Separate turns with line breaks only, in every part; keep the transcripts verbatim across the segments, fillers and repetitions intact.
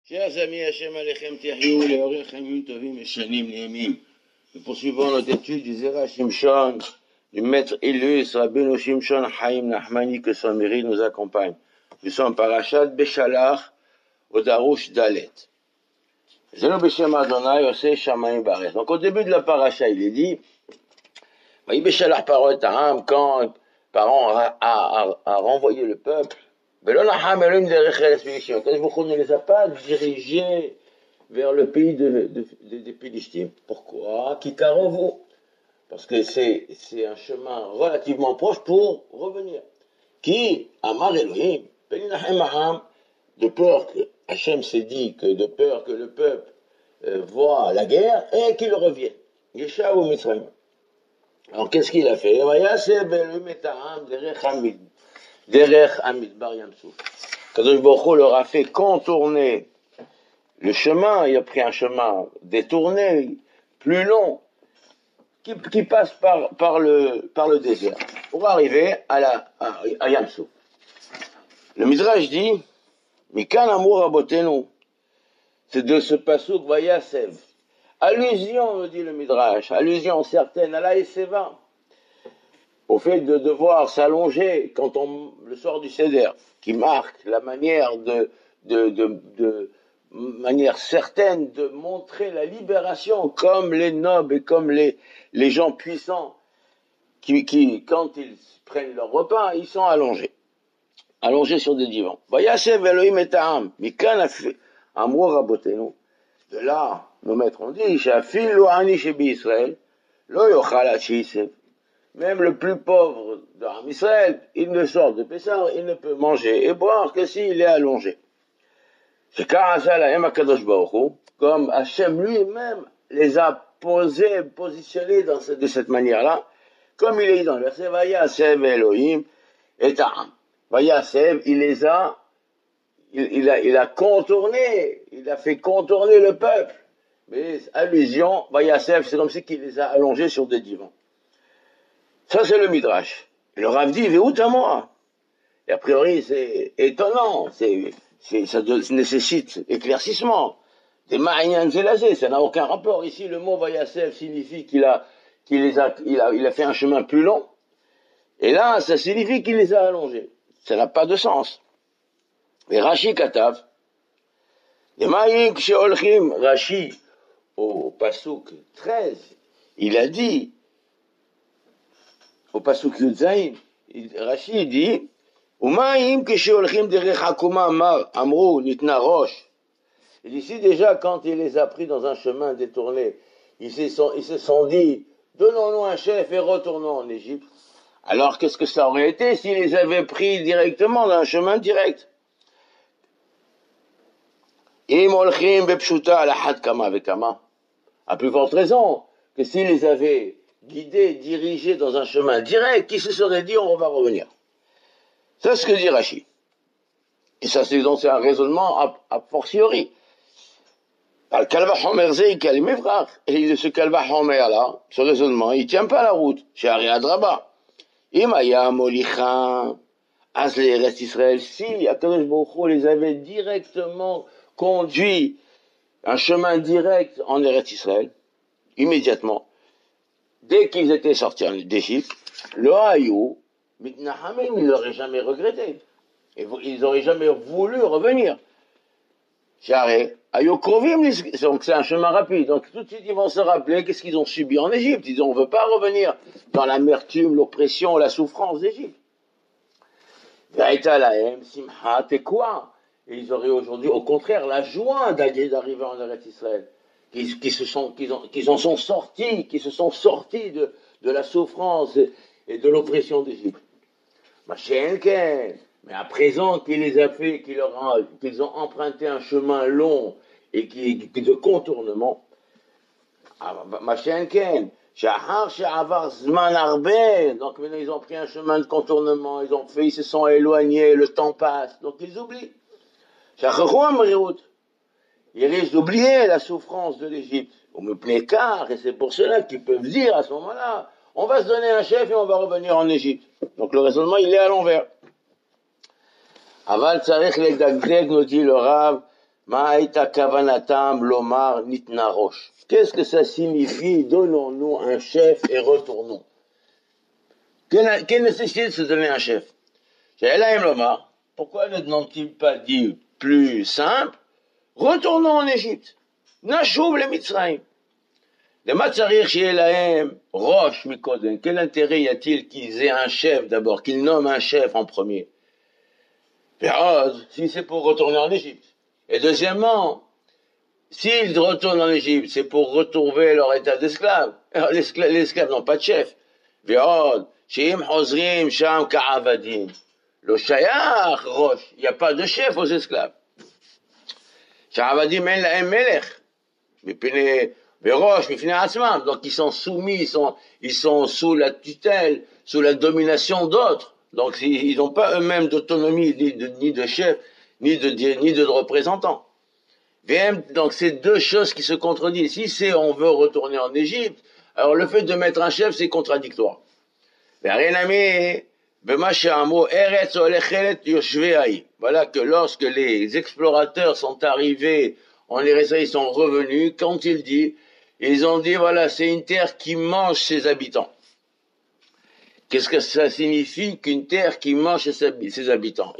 Chers amis, Hachem Alechem Tiahiou, les Orechem Yum Tovim et Shanim Niemim. Nous poursuivons notre étude du Zera Shimshon, du maître illustre Rabbeinu Shimshon Chaim Nachmani, que son mérite nous accompagne. Nous sommes parachat Beshalach, au Darush Dalet. Zeno Beshem Adonai, Yoseh Shamayim Bares. Donc au début de la paracha, il est dit, Vaï Beshalach Parot Ta'am, quand Paran a, a, a, a renvoyé le peuple, quand ne les a pas dirigés vers le pays de, de, de, des Philistins. Pourquoi? Kikarovo. Parce que c'est, c'est un chemin relativement proche pour revenir. Qui, Amar Elohim, de peur que Hachem s'est dit que de peur que le peuple euh, voit la guerre et qu'il revienne. Yesha ou Mitzrayim. Alors qu'est-ce qu'il a fait? Derech Amidbar Yamsouf. Kadosh Baruch Hu leur a fait contourner le chemin, il a pris un chemin détourné, plus long, qui, qui passe par, par, le, par le désert, pour arriver à, la, à, à Yamsouf. Le Midrash dit, Mikan Amur Rabotenu, c'est de ce passouk Vayasev. Allusion, me dit le Midrash, allusion certaine à la Eseva, au fait de devoir s'allonger quand on le sort du Seder, qui marque la manière de, de, de, de manière certaine de montrer la libération, comme les nobles et comme les, les gens puissants, qui, qui, quand ils prennent leur repas, ils sont allongés, allongés sur des divans. Vayasev Elohim et Ta'am, Mikan Amro Rabotenu. De là, nos maîtres ont dit, Shafil lo ani shebi Israël, lo yochal achisev. Même le plus pauvre d'Am Israël, il ne sort de Pessah, il ne peut manger et boire que s'il est allongé. C'est comme Hachem lui-même les a posés, positionnés dans ce, de cette manière-là, comme il est dit dans le verset, Vayasev Elohim et Ta'am. Vayasev, il les a, il, il a, il a contourné, il a fait contourner le peuple. Mais allusion, Vayasev, c'est comme si il les a allongés sur des divans. Ça, c'est le Midrash. Et le Rav dit, Veout à moi. Et a priori, c'est étonnant. C'est, c'est, ça de, nécessite éclaircissement. Des Ma'inyan Zelazé, ça n'a aucun rapport. Ici, le mot Vayasev signifie qu'il a, qu'il les a, il a, il a fait un chemin plus long. Et là, ça signifie qu'il les a allongés. Ça n'a pas de sens. Mais Rashi Katav, les Ma'in Ksheolchim, Rashi, au Pasuk treize, il a dit, au Pasuk Yudzaïn, Rashi dit, Umaim kisheolchim derech hakuma amar amru nitna rosh. Et ici déjà, quand il les a pris dans un chemin détourné, ils se sont, ils se sont dit, donnons-nous un chef et retournons en Égypte. Alors qu'est-ce que ça aurait été s'ils les avaient pris directement dans un chemin direct? Im olchim bepshuta alachat kama vekama. À plus forte raison que s'ils les avaient guidés, dirigés dans un chemin direct, qui se serait dit on va revenir. C'est ce que dit Rashi. Et ça, c'est donc c'est un raisonnement a, a fortiori. Et ce Kalva Homer là, ce raisonnement, il tient pas la route. Chez Ariad Rabba. Imaya Molicha, Asle reste Israël, si Akadosh Baruch Hu les avait directement conduits, un chemin direct en Eretz Israël, immédiatement, dès qu'ils étaient sortis d'Égypte, le Hayou, Mitnahamim, ils n'auraient jamais regretté. Et ils n'auraient jamais voulu revenir. Charé, Hayou Krovim, donc c'est un chemin rapide. Donc tout de suite, ils vont se rappeler qu'est-ce qu'ils ont subi en Égypte. Ils disent, on ne veut pas revenir dans l'amertume, l'oppression, la souffrance d'Égypte. Ve'aita lahem, simha, et quoi? Et ils auraient aujourd'hui, au contraire, la joie d'arriver en Eretz Israël. Qui, qui se sont, qui, ont, qui en sont sortis, qui se sont sortis de, de la souffrance et, et de l'oppression d'Égypte. Mais à présent qu'il les a fait, qu'ils qu'ils ont emprunté un chemin long et qui, de contournement, donc maintenant ils ont pris un chemin de contournement, ils ont fait, ils se sont éloignés, le temps passe, donc ils oublient. Ils risquent d'oublier la souffrance de l'Égypte. On me plaît car, et c'est pour cela qu'ils peuvent dire à ce moment-là, on va se donner un chef et on va revenir en Égypte. Donc le raisonnement, il est à l'envers. Aval tsarich ledagdeg, nous dit le Rav, Ma'aita kavanatam lomar nitna rosh. Qu'est-ce que ça signifie? Donnons-nous un chef et retournons. Quelle, quelle nécessité de se donner un chef? J'allais lomar. Pourquoi ne n'ont-ils pas dit plus simple? Retournons en Égypte. Nashuv le Mitzrayim. Les Matzarir chez Elahem, Roche Mikoden. Quel intérêt y a-t-il qu'ils aient un chef d'abord, qu'ils nomment un chef en premier? Si c'est pour retourner en Égypte. Et deuxièmement, s'ils retournent en Égypte, c'est pour retrouver leur état d'esclave. Les esclaves n'ont pas de chef. Ve'od, she'im hozrim sham ka'avadim. Le shayach, Roche, il n'y a pas de chef aux esclaves. Sha'avadim en la'em melech. Mais Roche, donc ils sont soumis, ils sont, ils sont sous la tutelle, sous la domination d'autres. Donc ils n'ont pas eux-mêmes d'autonomie, ni de, ni de chef, ni de, ni de représentants. Donc c'est deux choses qui se contredisent. Si c'est on veut retourner en Égypte, alors le fait de mettre un chef, c'est contradictoire. Voilà que lorsque les explorateurs sont arrivés en Eretz, ils sont revenus, quand il dit, ils ont dit, voilà, c'est une terre qui mange ses habitants. Qu'est-ce que ça signifie qu'une terre qui mange ses habitants?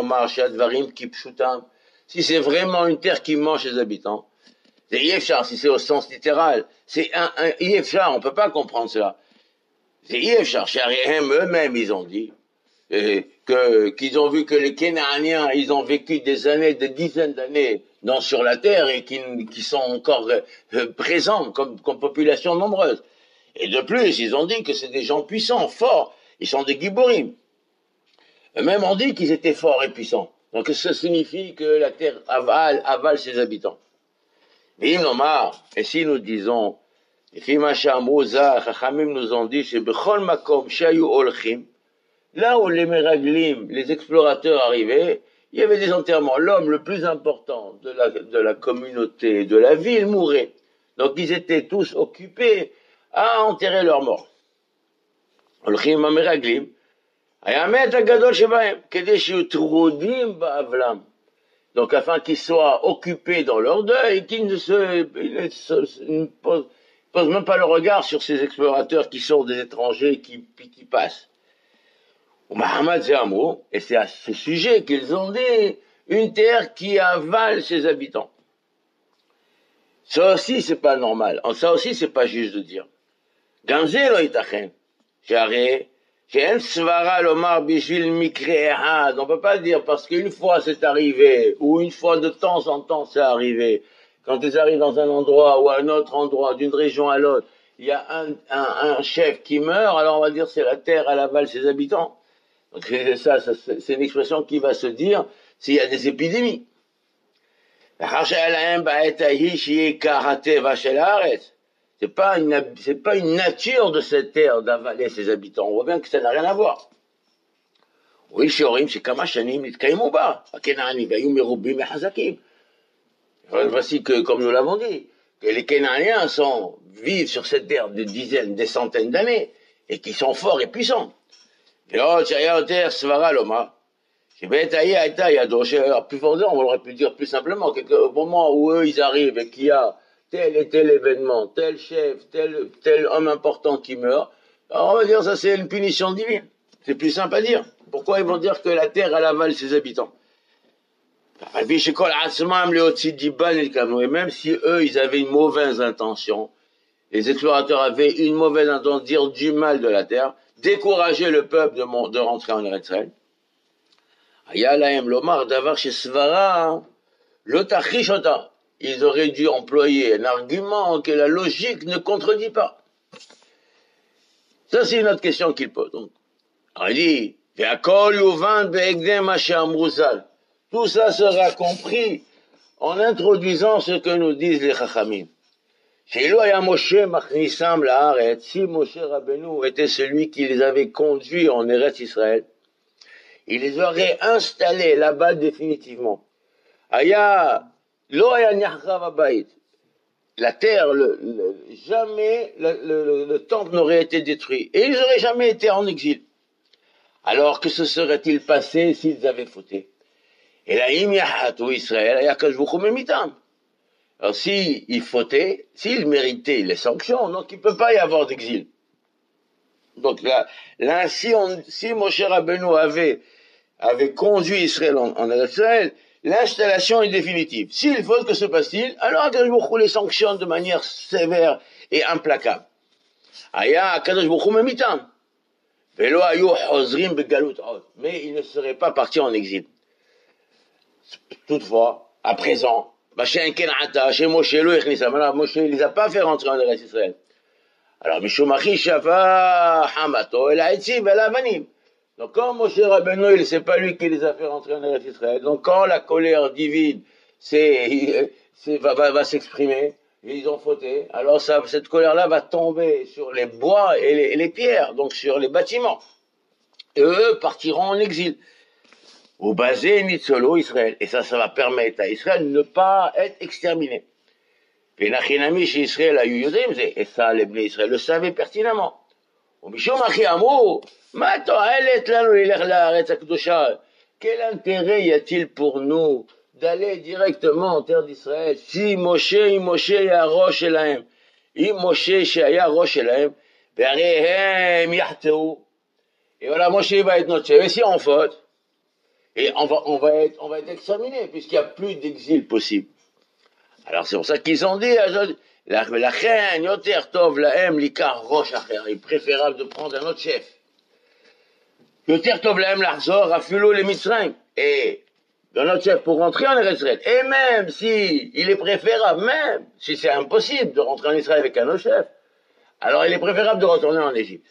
Si c'est vraiment une terre qui mange ses habitants, c'est Yefchar, si c'est au sens littéral, c'est un, un Yefchar, on peut pas comprendre cela. C'est Yefchar, eux-mêmes, ils ont dit, et que, qu'ils ont vu que les Kénaaniens, ils ont vécu des années, des dizaines d'années dans, sur la terre et qui, qui sont encore euh, présents comme, comme population nombreuse. Et de plus, ils ont dit que c'est des gens puissants, forts. Ils sont des Giborim. Eux-mêmes ont dit qu'ils étaient forts et puissants. Donc ça signifie que la terre avale, avale ses habitants. Mais et si nous disons, les Chachamim nous ont dit, c'est Bechol Makom Shayu Olchim, là où les Meraglim, les explorateurs arrivaient, il y avait des enterrements. L'homme le plus important de la, de la communauté, de la ville, mourait. Donc ils étaient tous occupés à enterrer leurs morts. הולכים עם המרגלים, היה מת הגדול שבהם, כדי שיהיו טרודים באבלם. Donc afin qu'ils soient occupés dans leur deuil, qu'ils ne se, ne se ne posent, posent même pas le regard sur ces explorateurs qui sont des étrangers qui, qui passent. Et c'est à ce sujet qu'ils ont dit une terre qui avale ses habitants. Ça aussi c'est pas normal, ça aussi c'est pas juste de dire. גם זה לא ייתכן, שהרי שאין סברה לומר בשביל מקרה אחד, on peut pas dire parce qu'une fois c'est arrivé, ou une fois de temps en temps c'est arrivé, quand ils arrivent dans un endroit ou à un autre endroit, d'une région à l'autre, il y a un, un, un chef qui meurt, alors on va dire c'est la terre, elle avale ses habitants. Donc c'est ça, ça c'est une expression qui va se dire s'il y a des épidémies. C'est pas une, c'est pas une nature de cette terre d'avaler ses habitants. On voit bien que ça n'a rien à voir. Oui, Shorim, c'est Kamashanim, Nitkaimuba, Akenani, Bayum, Merubim, Hazakim. Voici que, comme nous l'avons dit, que les Kénaaniens sont, vivent sur cette terre des dizaines, des centaines d'années, et qui sont forts et puissants. Et oh, Tchayaoter, Svara, Loma. Plus fort, on aurait pu dire plus simplement, au moment où eux, ils arrivent et qu'il y a tel et tel événement, tel chef, tel, tel homme important qui meurt, alors on va dire ça c'est une punition divine. C'est plus simple à dire. Pourquoi ils vont dire que la terre elle avale ses habitants? Et même si eux ils avaient une mauvaise intention, les explorateurs avaient une mauvaise intention de dire du mal de la terre, décourager le peuple de, de rentrer en Eretz Israël. Ils auraient dû employer un argument que la logique ne contredit pas. Ça, c'est une autre question qu'il pose. Donc, alors, il dit, tout ça sera compris en introduisant ce que nous disent les Chachamim. Si Moshe Rabbeinu était celui qui les avait conduits en Eretz Israël, il les aurait installés là-bas définitivement. Aya, la terre, le, le, jamais le, le, le temple n'aurait été détruit. Et ils n'auraient jamais été en exil. Alors que se serait-il passé s'ils avaient fauté? Et là, im yahatu Israël, yakadosh baruch hu memitam. Alors, s'il il fautait, s'il méritait les sanctions, donc il ne peut pas y avoir d'exil. Donc là, là si, on, si Moshe Rabbeinu avait, avait conduit Israël en, en Israël, l'installation est définitive. S'il faut, que se passe-t-il? Alors Akadosh Baruch Hu les sanctionne de manière sévère et implacable. Aya Akadosh Baruch Hu memitam. Velo ayu hozrim begalut od. Mais il ne serait pas parti en exil. Toutefois, à présent, Moshe Moshe ne les a pas fait rentrer en Eretz Israël. Alors, Mishumachi Shafa Hamato El Haïtib El Avanim. Donc, quand Moshe Rabbeinu, c'est pas lui qui les a fait rentrer en Eretz Israël. Donc, quand la colère divine c'est, c'est, va, va, va s'exprimer, ils ont fauté, alors ça, cette colère-là va tomber sur les bois et les, et les pierres, donc sur les bâtiments. Et eux partiront en exil. Au basé Nitzolo Israël. Et ça, ça va permettre à Israël de ne pas être exterminé. Et Israël a eu et ça, les Bnei Israël le savaient pertinemment. Quel intérêt y a-t-il pour nous d'aller directement en terre d'Israël si Moshe, Moshe ya Rosh Elahem, si Moshe shaya Rosh Elahem, ve'arehem yahteu. Et voilà, Moshe va être notre chef. Et si on faute, et on va, on va être, on va être examiné, puisqu'il n'y a plus d'exil possible. Alors c'est pour ça qu'ils ont dit, la reine, yoter tov lahem likar rosh acher, il est préférable de prendre un autre chef. Yoter tov lahem l'achzor afulo le mitzrayim. Et un autre chef pour rentrer en Israël. Et même si il est préférable, même si c'est impossible de rentrer en Israël avec un autre chef, alors il est préférable de retourner en Égypte.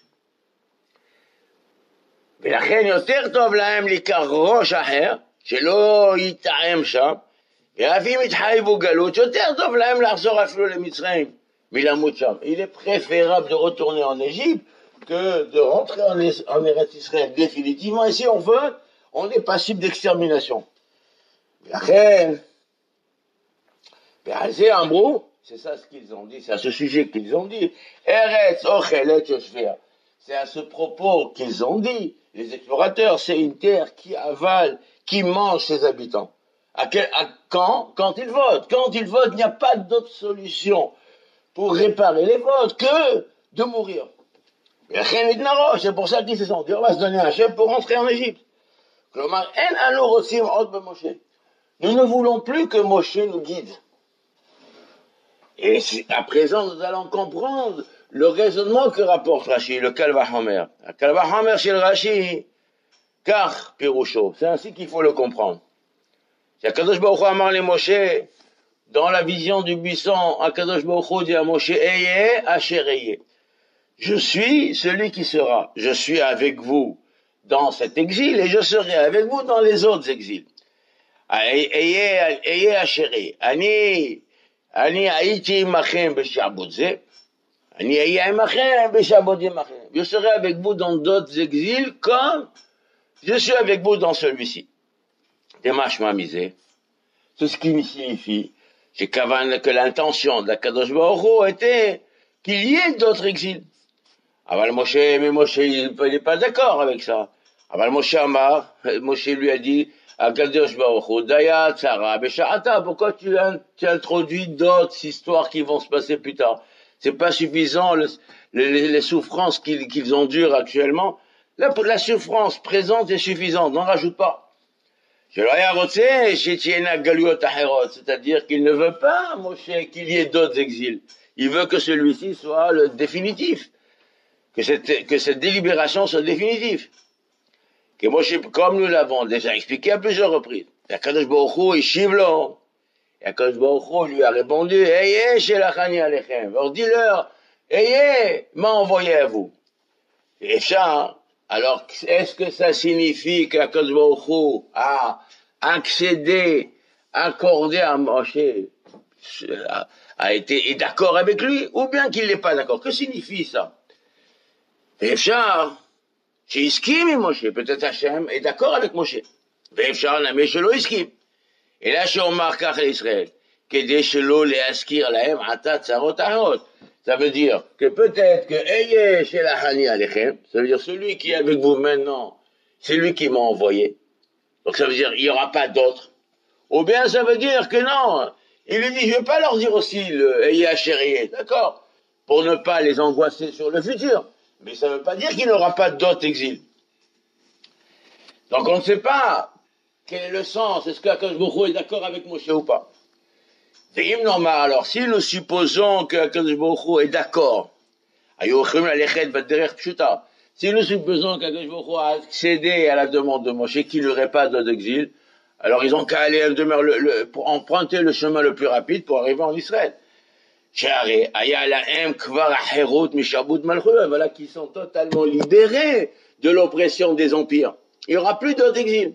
ולכן יותר טוב להם לקח ראש אחר, שלא יטעם שם, ואף אם יתחייבו גלות, יותר טוב להם לחזור אפילו למצרים, מלמות שם. Il est préférable de retourner en Égypte que de rentrer en, en Eretz Israël définitivement. Et si on veut, on est passible d'extermination. ולכן, ועל זה אמרו, c'est ça ce qu'ils ont dit, c'est à ce sujet qu'ils ont dit, Eretz ochelet yoshvea. C'est à ce propos qu'ils ont dit, les explorateurs, c'est une terre qui avale, qui mange ses habitants. À, quel, à quand? Quand ils votent. Quand ils votent, il n'y a pas d'autre solution pour réparer les votes que de mourir. C'est pour ça qu'ils se sont dit, on va se donner un chef pour rentrer en Égypte. Nous ne voulons plus que Moshe nous guide. Et à présent, nous allons comprendre le raisonnement que rapporte Rashi, le Kal Vachomer. Le Kal Vachomer chez le Rashi, car Pirusho, c'est ainsi qu'il faut le comprendre. C'est Akadosh Baruch Hu Amar le Moshe, dans la vision du buisson, Akadosh Baruch Hu dit à Moshe, Eye Asher Eye. Je suis celui qui sera. Je suis avec vous dans cet exil et je serai avec vous dans les autres exils. Eye Asher Eye. Ani, Ani Haïti Machem Beshabot Ze. Je serai avec vous dans d'autres exils comme je suis avec vous dans celui-ci. Démarche misé. C'est ce qui signifie que l'intention de la Kadosh Baruch Hu était qu'il y ait d'autres exils. Aval Moshe, mais Moshe, il n'est pas d'accord avec ça. Aval Moshe Amar, Moshe lui a dit à Kadosh Baruch Hu, Daya Tzara Besha'ata, pourquoi tu, tu introduis d'autres histoires qui vont se passer plus tard? C'est pas suffisant, le, les, les souffrances qu'ils qu'ils endurent actuellement. La, la souffrance présente est suffisante, n'en rajoute pas. C'est-à-dire qu'il ne veut pas, Moshe, qu'il y ait d'autres exils. Il veut que celui-ci soit le définitif. Que cette, que cette délibération soit définitive. Que Moshe, comme nous l'avons déjà expliqué à plusieurs reprises, Akadosh Baruch Hu, il chivlo. Et Akadosh Baruch Hu lui a répondu, Eye shelachani alechem. Alors dis-leur, Eye m'a envoyé à vous. Et ça, alors est-ce que ça signifie qu'Akadosh Baruch Hu a accédé, accordé à Moshe, a, a été est d'accord avec lui, ou bien qu'il n'est pas d'accord? Que signifie ça? Et ça, chez Iskim Moshe, peut-être Hachem est d'accord avec Moshe. Et ça, on a mis chez l'Iskim. Et là, chez Omar Kach Israël, qu'aider chez l'eau les askir lahem atat sarot ahot. Ça veut dire que peut-être que ayez chez la hani alechem, ça veut dire celui qui est avec vous maintenant, c'est lui qui m'a envoyé. Donc ça veut dire, il n'y aura pas d'autres. Ou bien ça veut dire que non, il lui dit, je ne vais pas leur dire aussi le ayez chéri, d'accord, pour ne pas les angoisser sur le futur. Mais ça ne veut pas dire qu'il n'y aura pas d'autres exils. Donc on ne sait pas quel est le sens, est-ce qu'Akadosh Baruch Hu est d'accord avec Moshe ou pas. Alors si nous supposons qu'Akadosh Baruch Hu est d'accord, si nous supposons qu'Akadosh Baruch Hu a accédé à la demande de Moshe qu'il n'y aurait pas d'autres exils, alors ils ont qu'à aller à demeure le, le, pour emprunter le chemin le plus rapide pour arriver en Israël. Voilà qu'ils sont totalement libérés de l'oppression des empires. Il n'y aura plus d'autres exils.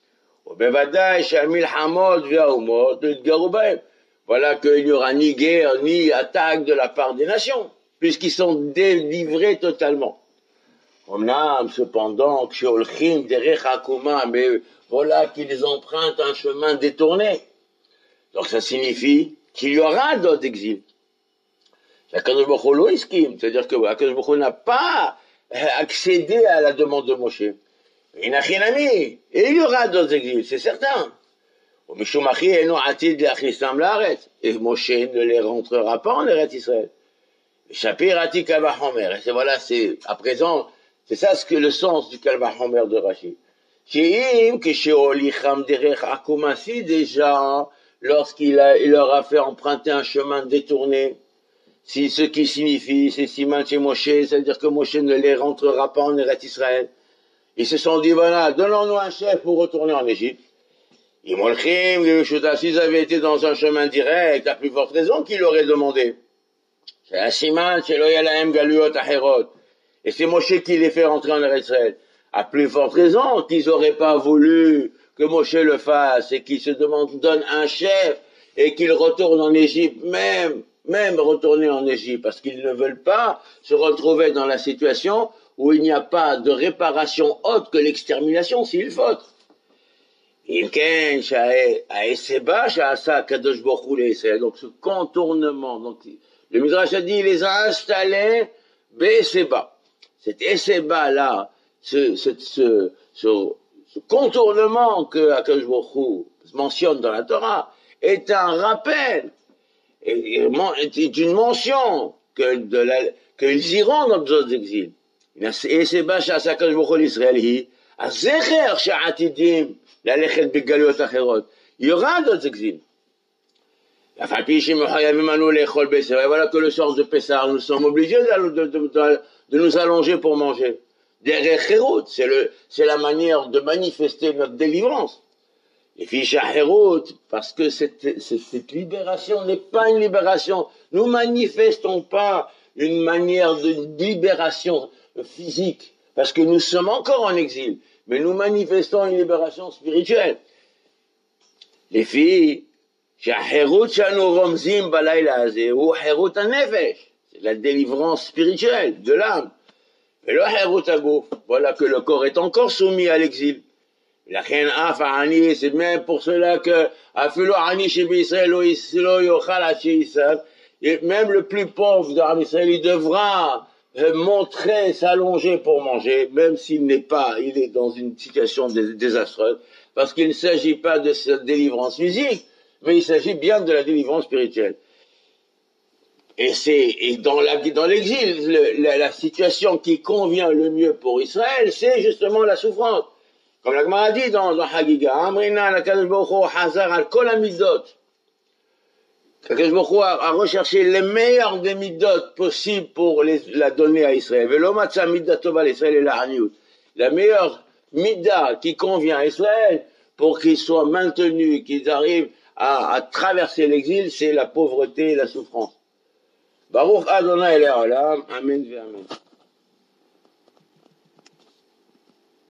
Voilà qu'il n'y aura ni guerre, ni attaque de la part des nations, puisqu'ils sont délivrés totalement. Cependant, mais voilà qu'ils empruntent un chemin détourné. Donc ça signifie qu'il y aura d'autres exils. C'est-à-dire que Akadosh Baruch Hu n'a pas accédé à la demande de Moshe. Et il y aura d'autres exils, c'est certain. Et Moshe ne les rentrera pas en Eretz Israël. Et c'est voilà, c'est à présent, c'est ça ce que le sens du Kal Vachomer de Rashi. Si déjà, lorsqu'il a, il leur a fait emprunter un chemin détourné, si ce qui signifie, c'est Siman chez Moshe, c'est-à-dire que Moshe ne les rentrera pas en Eretz Israël. Ils se sont dit, voilà, donnons-nous un chef pour retourner en Égypte. S'ils avaient été dans un chemin direct, à plus forte raison qu'ils l'auraient demandé. C'est un Siman, c'est l'Oyalahem Galuot Acherot. Et c'est Moshe qui les fait rentrer en Eretz Israël. À plus forte raison qu'ils n'auraient pas voulu que Moshe le fasse et qu'ils se demandent, donnent un chef et qu'ils retournent en Égypte, même, même retourner en Égypte, parce qu'ils ne veulent pas se retrouver dans la situation où il n'y a pas de réparation autre que l'extermination s'il faut. Donc ce contournement, donc le Midrash a dit, il les a installés B'Esseba. Cet Esseba là, ce, ce, ce, ce, ce contournement que Akadosh Baruch Hu mentionne dans la Torah est un rappel, est, est une mention que de la, qu'ils iront dans d'autres exils. Esseba sha'Akadosh Baruch Hu l'Israël hi, azecher sha'atidim lalechet begaliot acherot. Il y aura d'autres exils. Et voilà que le soir de Pessah, nous sommes obligés de, de, de, de, de nous allonger pour manger. Derech Herut, c'est le, c'est la manière de manifester notre délivrance. Et fiche Herut, parce que cette, cette, cette libération n'est pas une libération. Nous manifestons pas une manière de libération physique, parce que nous sommes encore en exil, mais nous manifestons une libération spirituelle. Les filles, c'est la délivrance spirituelle de l'âme. Et le voilà que le corps est encore soumis à l'exil. C'est même pour cela que même le plus pauvre d'Am Israël, il devra montrer, s'allonger pour manger, même s'il n'est pas, il est dans une situation désastreuse, parce qu'il ne s'agit pas de cette délivrance physique, mais il s'agit bien de la délivrance spirituelle. Et c'est et dans la dans l'exil, le, la, la situation qui convient le mieux pour Israël, c'est justement la souffrance. Comme la Gemara dit dans dans Hagiga, Amrina l'Akadosh Baruch Hu hazar al kol hamidot. L'Akadosh Baruch Hu a recherché les meilleurs des midot possibles pour les, la donner à Israël. Velo matza midda tova l'Israël et la haniut. La meilleure midda qui convient à Israël pour qu'ils soient maintenus, qu'ils arrivent à, à traverser l'exil, c'est la pauvreté et la souffrance. Baruch Adonai Le'olam, Amen ve Amen.